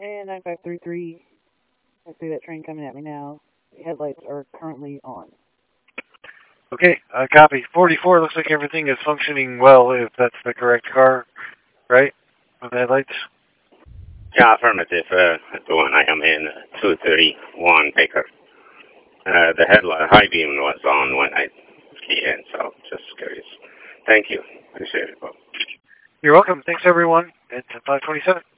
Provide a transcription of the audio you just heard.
And 9533, I see that train coming at me now. The headlights are currently on. Okay, copy. 44, looks like everything is functioning well, if that's the correct car, right? With the headlights? Yeah, affirmative. The one I am in, 231 Baker. The headlight high beam was on when I keyed in, so just curious. Thank you. Appreciate it, Bob. You're welcome. Thanks, everyone. It's 527.